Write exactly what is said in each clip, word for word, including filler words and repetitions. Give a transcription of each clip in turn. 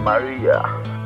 Maria.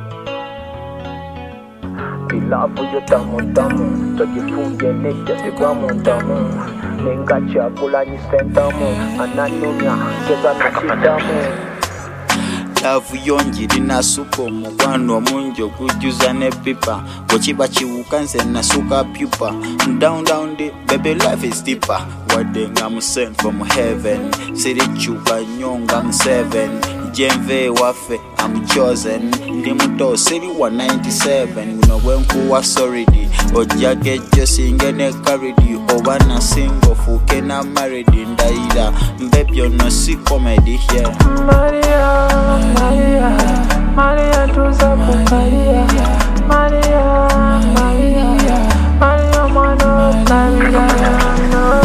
Ilavu yo tamu tamu, tojifunge necha sigwamu tamu. Nenga chakula ni sentamu, ananunya keza na chitamu. Lavu yonji lina suko mugwano munjo kujuza ne pipa. Wachiba chiwuka nze nasuka pupa. Down down the baby life is deeper. Wade I'm sent from heaven. Siri chupa nyonga I'm seven. Jenve wafe I'm chosen. Ndimuto siri one ninety-seven. Unawemku wa soridi. Ojage josingene karidi. Owana single fuke na maridi. Ndaida mbebyo no si comedy here. Maria, Maria, Maria tuzapo Maria, Maria, Maria, Maria mano Maria, no.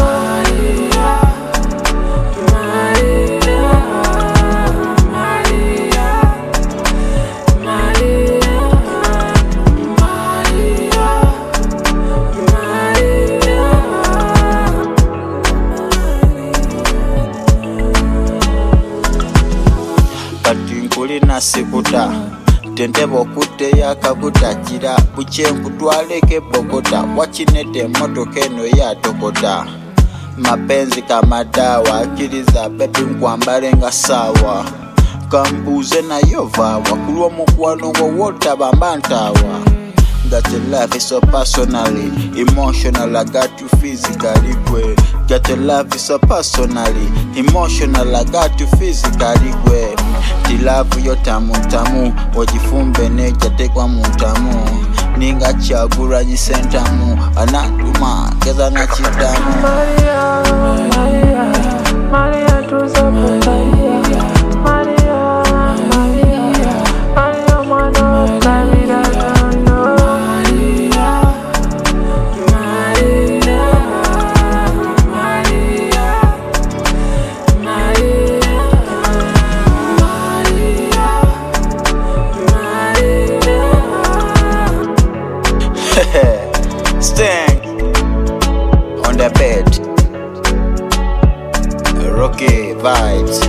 Katinkuli nasikuta tendebo kute yakakutakira buchenku twaleke Bogota wachinete motoka eno ya tokota mapenzi kama dawa akiliza bebi nkwambale nga sawa kambuze na yova wakulwa mukwano wota bambantawa. Got your life is so personally, emotional, I got you physically, way. Got your life is so personally, emotional, I got you physically, way. The love yo tamu tamu, wajifumbe neja tekwa mutamu. Ninga chagura jisentamu, anatuma, keza na chitamu. Maria, Maria, Maria tuzapo Maria, Maria, Maria, Maria mano Maria. Stand on the bed. Rocky vibes.